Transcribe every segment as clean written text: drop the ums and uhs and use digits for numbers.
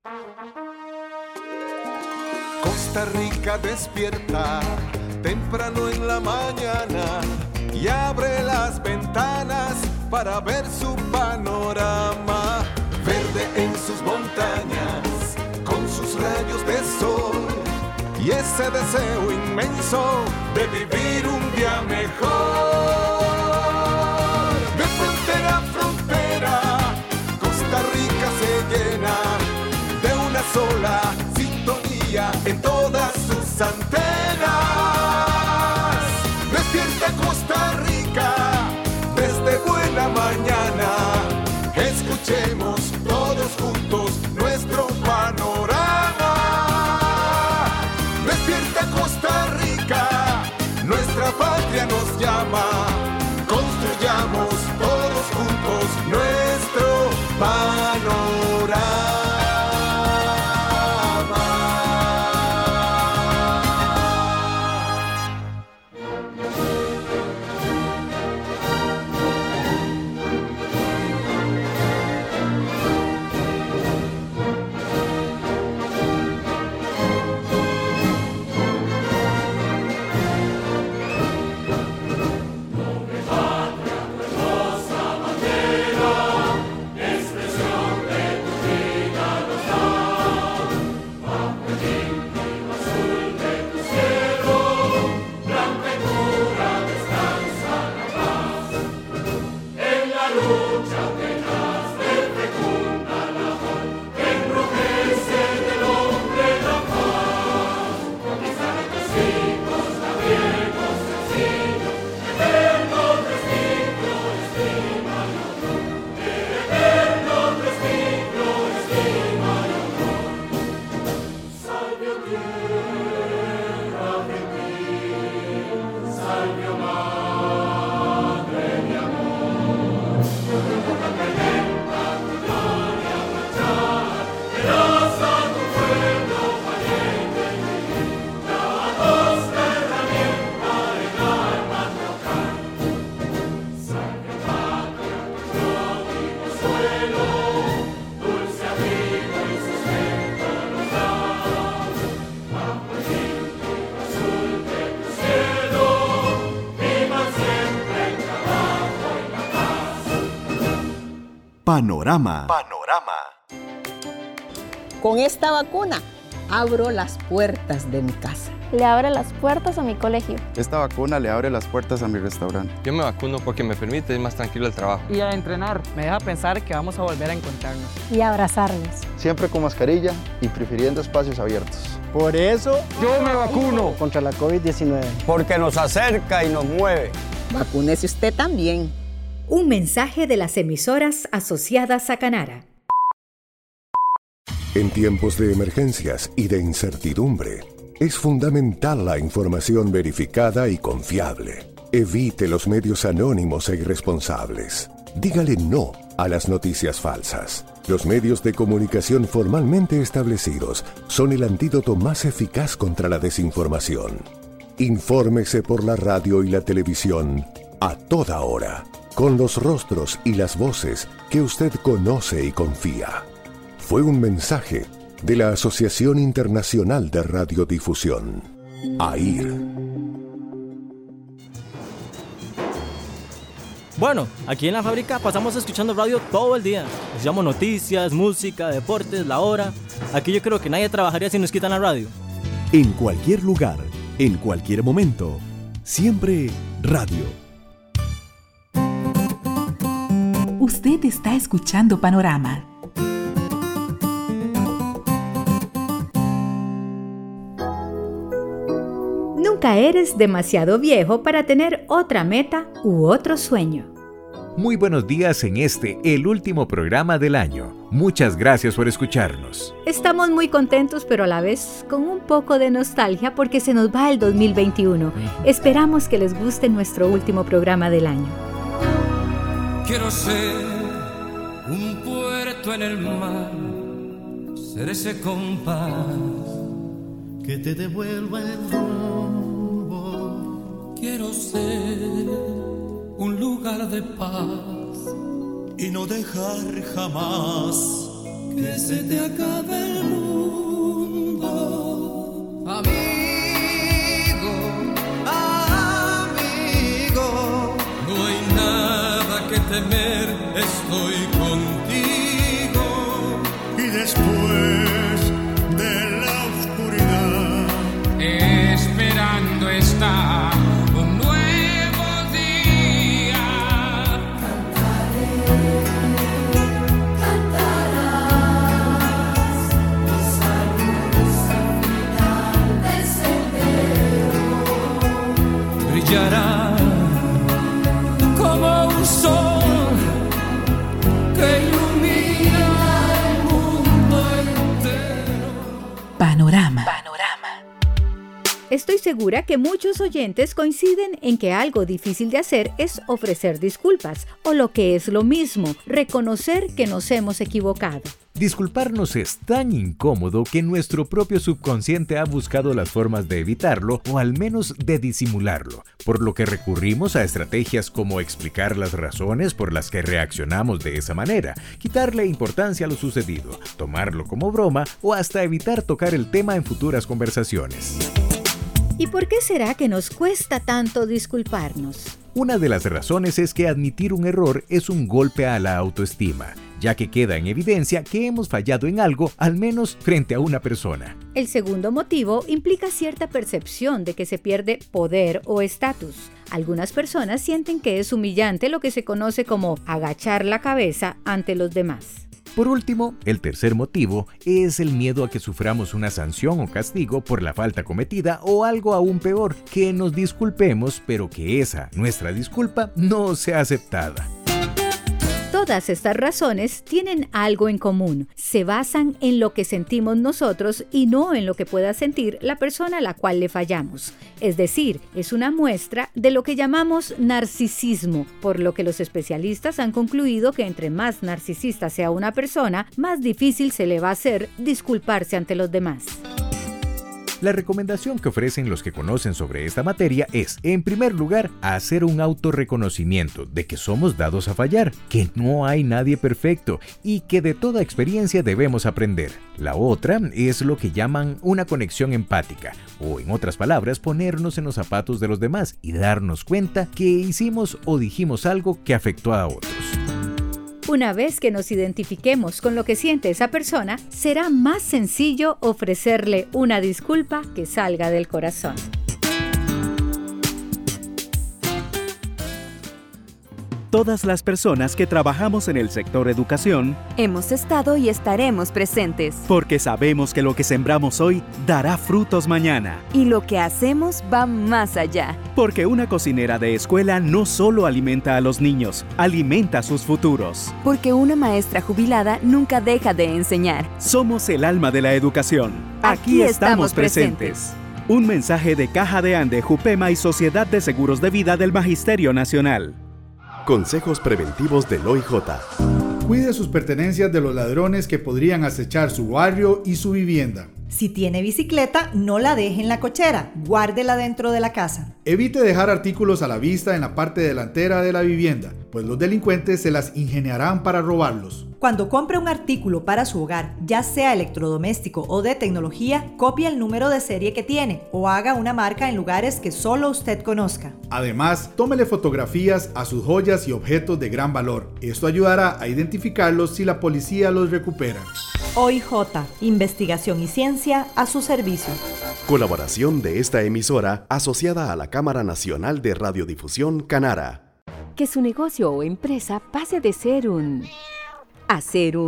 Costa Rica despierta temprano en la mañana y abre las ventanas para ver su panorama. Verde en sus montañas, con sus rayos de sol y ese deseo inmenso de vivir un día mejor. De frontera a frontera, Costa Rica se llena de una sola sintonía en todas sus antenas. Despierta Costa Rica desde buena mañana. Escuchemos todos juntos nuestro panorama. Despierta Costa Rica, nuestra patria nos llama. Construyamos todos juntos nuestro panorama. Panorama. Con esta vacuna abro las puertas de mi casa. Le abre las puertas a mi colegio. Esta vacuna le abre las puertas a mi restaurante. Yo me vacuno porque me permite ir más tranquilo al trabajo. Y a entrenar me deja pensar que vamos a volver a encontrarnos. Y abrazarnos. Siempre con mascarilla y prefiriendo espacios abiertos. Por eso yo me vacuno contra la COVID-19. Porque nos acerca y nos mueve. Vacúnese usted también. Un mensaje de las emisoras asociadas a Canara. En tiempos de emergencias y de incertidumbre, es fundamental la información verificada y confiable. Evite los medios anónimos e irresponsables. Dígale no a las noticias falsas. Los medios de comunicación formalmente establecidos son el antídoto más eficaz contra la desinformación. Infórmese por la radio y la televisión a toda hora, con los rostros y las voces que usted conoce y confía. Fue un mensaje de la Asociación Internacional de Radiodifusión, AIR. Bueno, aquí en la fábrica pasamos escuchando radio todo el día. Escuchamos noticias, música, deportes, la hora. Aquí yo creo que nadie trabajaría si nos quitan la radio. En cualquier lugar, en cualquier momento, siempre radio. Usted está escuchando Panorama. Nunca eres demasiado viejo para tener otra meta u otro sueño. Muy buenos días en el último programa del año. Muchas gracias por escucharnos. Estamos muy contentos, pero a la vez con un poco de nostalgia porque se nos va el 2021. Esperamos que les guste nuestro último programa del año. Quiero ser un puerto en el mar, ser ese compás que te devuelva el rumbo. Quiero ser un lugar de paz y no dejar jamás que se te acabe el estoy contigo y después de la oscuridad, esperando está un nuevo día. Cantarás mis saludos al final del sendero. Brillará como un sol que ilumina el mundo entero. Panorama. Estoy segura que muchos oyentes coinciden en que algo difícil de hacer es ofrecer disculpas, o lo que es lo mismo, reconocer que nos hemos equivocado. Disculparnos es tan incómodo que nuestro propio subconsciente ha buscado las formas de evitarlo o al menos de disimularlo, por lo que recurrimos a estrategias como explicar las razones por las que reaccionamos de esa manera, quitarle importancia a lo sucedido, tomarlo como broma o hasta evitar tocar el tema en futuras conversaciones. ¿Y por qué será que nos cuesta tanto disculparnos? Una de las razones es que admitir un error es un golpe a la autoestima, ya que queda en evidencia que hemos fallado en algo, al menos frente a una persona. El segundo motivo implica cierta percepción de que se pierde poder o estatus. Algunas personas sienten que es humillante lo que se conoce como agachar la cabeza ante los demás. Por último, el tercer motivo es el miedo a que suframos una sanción o castigo por la falta cometida o algo aún peor, que nos disculpemos pero que esa, nuestra disculpa, no sea aceptada. Todas estas razones tienen algo en común. Se basan en lo que sentimos nosotros y no en lo que pueda sentir la persona a la cual le fallamos. Es decir, es una muestra de lo que llamamos narcisismo, por lo que los especialistas han concluido que entre más narcisista sea una persona, más difícil se le va a hacer disculparse ante los demás. La recomendación que ofrecen los que conocen sobre esta materia es, en primer lugar, hacer un autorreconocimiento de que somos dados a fallar, que no hay nadie perfecto y que de toda experiencia debemos aprender. La otra es lo que llaman una conexión empática, o en otras palabras, ponernos en los zapatos de los demás y darnos cuenta que hicimos o dijimos algo que afectó a otros. Una vez que nos identifiquemos con lo que siente esa persona, será más sencillo ofrecerle una disculpa que salga del corazón. Todas las personas que trabajamos en el sector educación hemos estado y estaremos presentes. Porque sabemos que lo que sembramos hoy dará frutos mañana. Y lo que hacemos va más allá. Porque una cocinera de escuela no solo alimenta a los niños, alimenta sus futuros. Porque una maestra jubilada nunca deja de enseñar. Somos el alma de la educación. Aquí estamos presentes. Un mensaje de Caja de Ande, Jupema y Sociedad de Seguros de Vida del Magisterio Nacional. Consejos preventivos del OIJ. Cuide sus pertenencias de los ladrones que podrían acechar su barrio y su vivienda. Si tiene bicicleta, no la deje en la cochera, guárdela dentro de la casa. Evite dejar artículos a la vista en la parte delantera de la vivienda, pues los delincuentes se las ingeniarán para robarlos. Cuando compre un artículo para su hogar, ya sea electrodoméstico o de tecnología, copie el número de serie que tiene o haga una marca en lugares que solo usted conozca. Además, tómele fotografías a sus joyas y objetos de gran valor. Esto ayudará a identificarlos si la policía los recupera. OIJ, investigación y ciencia a su servicio. Colaboración de esta emisora asociada a la Cámara Nacional de Radiodifusión Canara. Que su negocio o empresa pase de ser a ser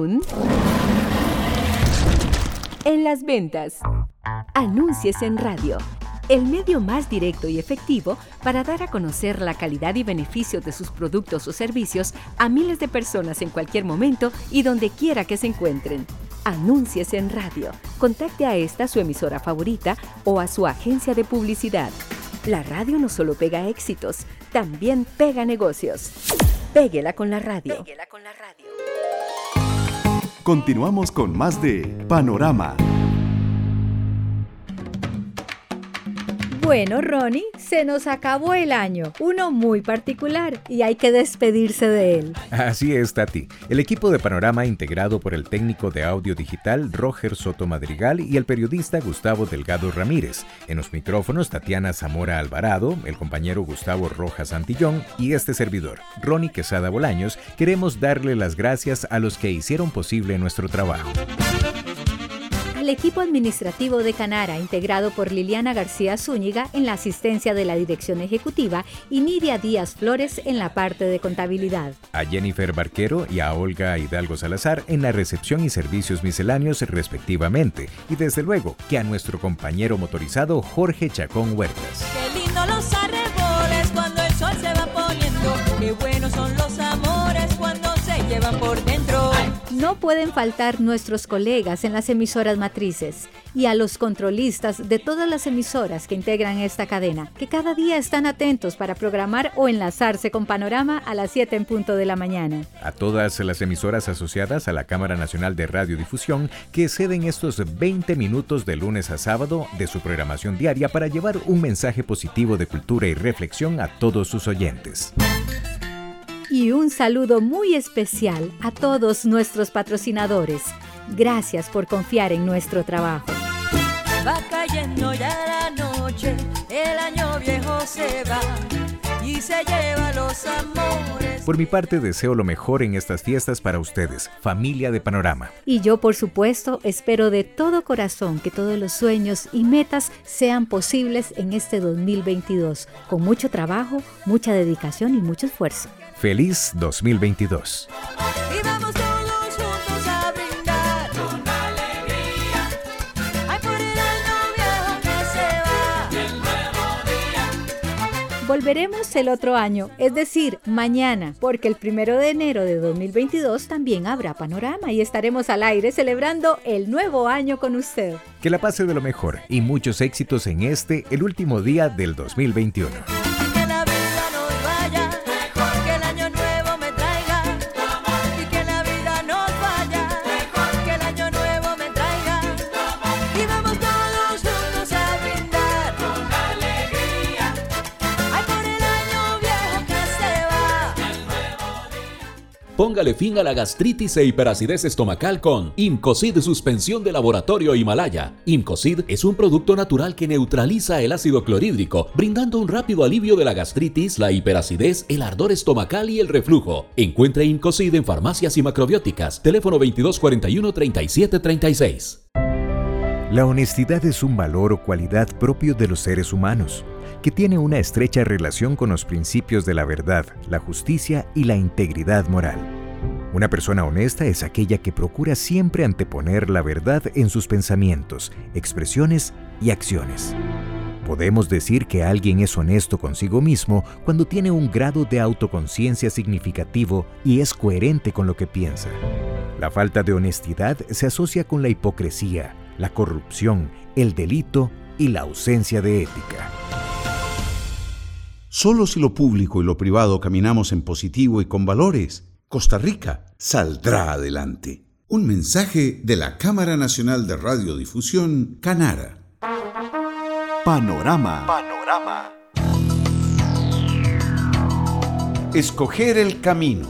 en las ventas. Anúnciese en radio, el medio más directo y efectivo para dar a conocer la calidad y beneficios de sus productos o servicios a miles de personas en cualquier momento y donde quiera que se encuentren. Anúnciese en radio. Contacte a esta su emisora favorita o a su agencia de publicidad. La radio no solo pega éxitos, también pega negocios. Péguela con la radio. Continuamos con más de Panorama. Bueno, Ronnie, Se nos acabó el año, uno muy particular, y hay que despedirse de él. Así es, Tati. El equipo de Panorama, integrado por el técnico de audio digital Roger Soto Madrigal y el periodista Gustavo Delgado Ramírez. En los micrófonos, Tatiana Zamora Alvarado, el compañero Gustavo Rojas Antillón y este servidor, Ronnie Quesada Bolaños, queremos darle las gracias a los que hicieron posible nuestro trabajo. Al equipo administrativo de Canara, integrado por Liliana García Zúñiga en la asistencia de la dirección ejecutiva y Nidia Díaz Flores en la parte de contabilidad. A Jennifer Barquero y a Olga Hidalgo Salazar en la recepción y servicios misceláneos respectivamente. Y desde luego que a nuestro compañero motorizado Jorge Chacón Huertas. Qué lindo los arreboles cuando el sol se va poniendo. Qué buenos son los amores cuando se llevan por dentro. No pueden faltar nuestros colegas en las emisoras matrices y a los controlistas de todas las emisoras que integran esta cadena, que cada día están atentos para programar o enlazarse con Panorama a las 7 en punto de la mañana. A todas las emisoras asociadas a la Cámara Nacional de Radiodifusión que ceden estos 20 minutos de lunes a sábado de su programación diaria para llevar un mensaje positivo de cultura y reflexión a todos sus oyentes. Y un saludo muy especial a todos nuestros patrocinadores. Gracias por confiar en nuestro trabajo. Va cayendo ya la noche, el año viejo se va y se lleva los amores. Por mi parte, deseo lo mejor en estas fiestas para ustedes, familia de Panorama. Y yo, por supuesto, espero de todo corazón que todos los sueños y metas sean posibles en este 2022, con mucho trabajo, mucha dedicación y mucho esfuerzo. ¡Feliz 2022! Y vamos todos juntos a brindar con alegría. Ay, por el año viejo que se va. Y el nuevo día. Volveremos el otro año, es decir, mañana, porque el 1 de enero de 2022 también habrá Panorama y estaremos al aire celebrando el nuevo año con usted. Que la pase de lo mejor y muchos éxitos en el último día del 2021. Póngale fin a la gastritis e hiperacidez estomacal con Imcocid Suspensión de Laboratorio Himalaya. Imcocid es un producto natural que neutraliza el ácido clorhídrico, brindando un rápido alivio de la gastritis, la hiperacidez, el ardor estomacal y el reflujo. Encuentre Imcocid en farmacias y macrobióticas. Teléfono 2241-3736. La honestidad es un valor o cualidad propio de los seres humanos, que tiene una estrecha relación con los principios de la verdad, la justicia y la integridad moral. Una persona honesta es aquella que procura siempre anteponer la verdad en sus pensamientos, expresiones y acciones. Podemos decir que alguien es honesto consigo mismo cuando tiene un grado de autoconciencia significativo y es coherente con lo que piensa. La falta de honestidad se asocia con la hipocresía, la corrupción, el delito y la ausencia de ética. Solo si lo público y lo privado caminamos en positivo y con valores, Costa Rica saldrá adelante. Un mensaje de la Cámara Nacional de Radiodifusión, Canara. Panorama. Escoger el camino.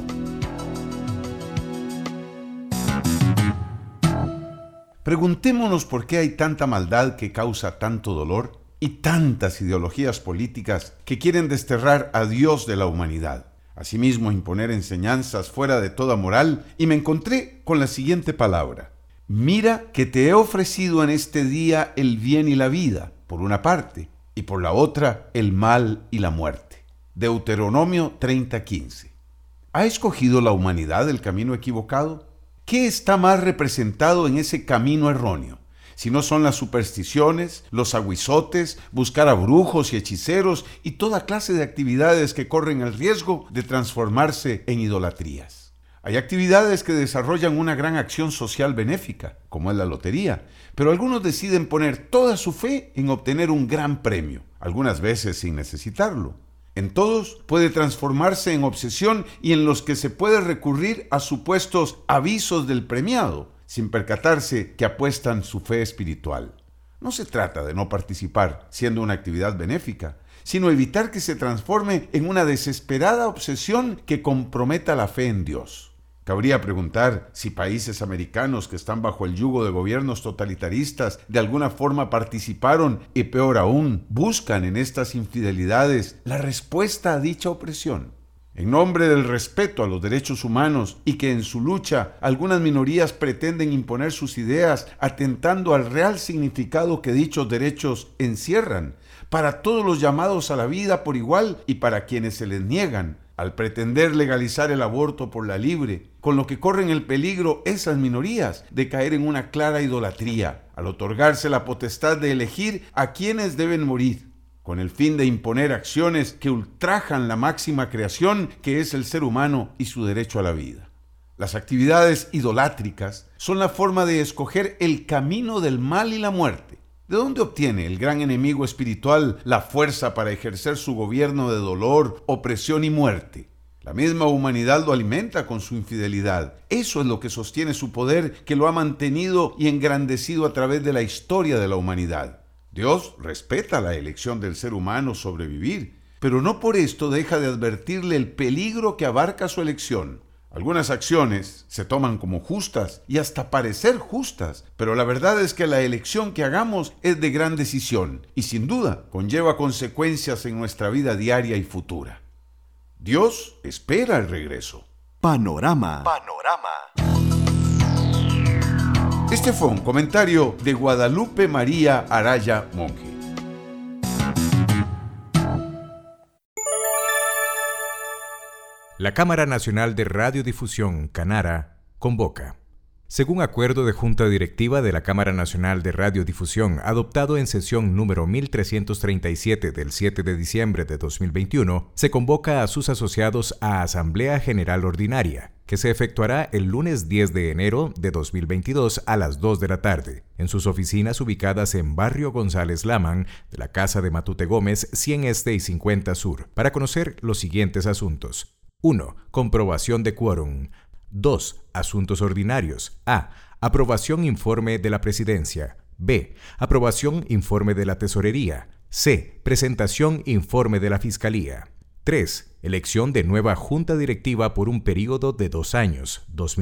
Preguntémonos por qué hay tanta maldad que causa tanto dolor y tantas ideologías políticas que quieren desterrar a Dios de la humanidad. Asimismo, imponer enseñanzas fuera de toda moral, y me encontré con la siguiente palabra. Mira que te he ofrecido en este día el bien y la vida, por una parte, y por la otra el mal y la muerte. Deuteronomio 30:15. ¿Ha escogido la humanidad el camino equivocado? ¿Qué está más representado en ese camino erróneo? Si no son las supersticiones, los aguizotes, buscar a brujos y hechiceros y toda clase de actividades que corren el riesgo de transformarse en idolatrías. Hay actividades que desarrollan una gran acción social benéfica, como es la lotería, pero algunos deciden poner toda su fe en obtener un gran premio, algunas veces sin necesitarlo. En todos puede transformarse en obsesión y en los que se puede recurrir a supuestos avisos del premiado, sin percatarse que apuestan su fe espiritual. No se trata de no participar siendo una actividad benéfica, sino evitar que se transforme en una desesperada obsesión que comprometa la fe en Dios. Cabría preguntar si países americanos que están bajo el yugo de gobiernos totalitaristas de alguna forma participaron y, peor aún, buscan en estas infidelidades la respuesta a dicha opresión. En nombre del respeto a los derechos humanos y que en su lucha algunas minorías pretenden imponer sus ideas atentando al real significado que dichos derechos encierran, para todos los llamados a la vida por igual y para quienes se les niegan, al pretender legalizar el aborto por la libre, con lo que corren el peligro esas minorías de caer en una clara idolatría, al otorgarse la potestad de elegir a quienes deben morir, con el fin de imponer acciones que ultrajan la máxima creación que es el ser humano y su derecho a la vida. Las actividades idolátricas son la forma de escoger el camino del mal y la muerte. ¿De dónde obtiene el gran enemigo espiritual la fuerza para ejercer su gobierno de dolor, opresión y muerte? La misma humanidad lo alimenta con su infidelidad. Eso es lo que sostiene su poder, que lo ha mantenido y engrandecido a través de la historia de la humanidad. Dios respeta la elección del ser humano sobre vivir, pero no por esto deja de advertirle el peligro que abarca su elección. Algunas acciones se toman como justas y hasta parecer justas, pero la verdad es que la elección que hagamos es de gran decisión y sin duda conlleva consecuencias en nuestra vida diaria y futura. Dios espera el regreso. Panorama. Este fue un comentario de Guadalupe María Araya Monge. La Cámara Nacional de Radiodifusión, Canara, convoca. Según acuerdo de Junta Directiva de la Cámara Nacional de Radiodifusión, adoptado en sesión número 1337 del 7 de diciembre de 2021, se convoca a sus asociados a Asamblea General Ordinaria, que se efectuará el lunes 10 de enero de 2022 a las 2 de la tarde, en sus oficinas ubicadas en Barrio González Laman, de la Casa de Matute Gómez, 100 Este y 50 Sur, para conocer los siguientes asuntos. 1. Comprobación de quórum. 2. Asuntos ordinarios. A. Aprobación informe de la Presidencia. B. Aprobación informe de la Tesorería. C. Presentación informe de la Fiscalía. 3. Elección de nueva Junta Directiva por un período de 2 años,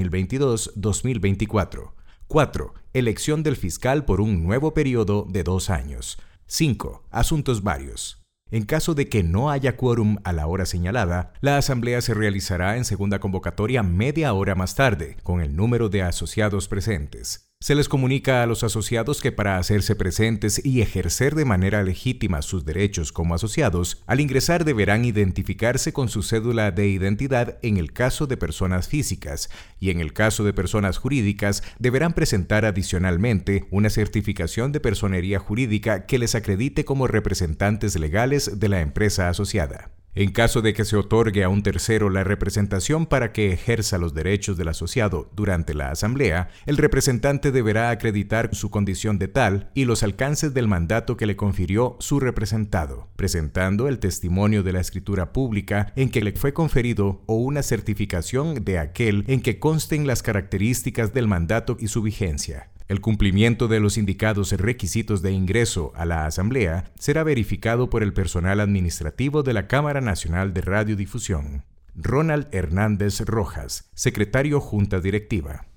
2022-2024. 4. Elección del fiscal por un nuevo período de 2 años. 5. Asuntos varios. En caso de que no haya quórum a la hora señalada, la asamblea se realizará en segunda convocatoria media hora más tarde, con el número de asociados presentes. Se les comunica a los asociados que para hacerse presentes y ejercer de manera legítima sus derechos como asociados, al ingresar deberán identificarse con su cédula de identidad en el caso de personas físicas y en el caso de personas jurídicas deberán presentar adicionalmente una certificación de personería jurídica que les acredite como representantes legales de la empresa asociada. En caso de que se otorgue a un tercero la representación para que ejerza los derechos del asociado durante la asamblea, el representante deberá acreditar su condición de tal y los alcances del mandato que le confirió su representado, presentando el testimonio de la escritura pública en que le fue conferido o una certificación de aquel en que consten las características del mandato y su vigencia. El cumplimiento de los indicados requisitos de ingreso a la asamblea será verificado por el personal administrativo de la Cámara Nacional de Radiodifusión. Ronald Hernández Rojas, secretario Junta Directiva.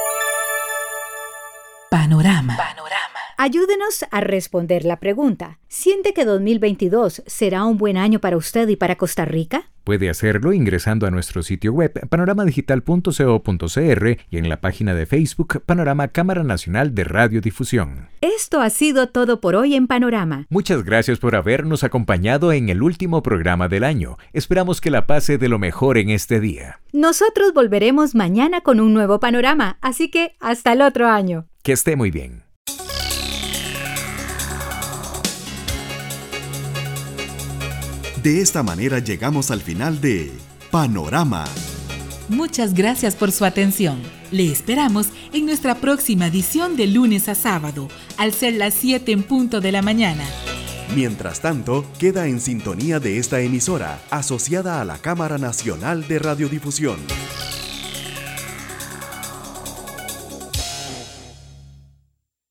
Panorama. Ayúdenos a responder la pregunta. ¿Siente que 2022 será un buen año para usted y para Costa Rica? Puede hacerlo ingresando a nuestro sitio web panoramadigital.co.cr y en la página de Facebook Panorama Cámara Nacional de Radiodifusión. Esto ha sido todo por hoy en Panorama. Muchas gracias por habernos acompañado en el último programa del año. Esperamos que la pase de lo mejor en este día. Nosotros volveremos mañana con un nuevo panorama, así que hasta el otro año. Que esté muy bien. De esta manera llegamos al final de Panorama. Muchas gracias por su atención. Le esperamos en nuestra próxima edición de lunes a sábado, al ser las 7 en punto de la mañana. Mientras tanto, queda en sintonía de esta emisora, asociada a la Cámara Nacional de Radiodifusión.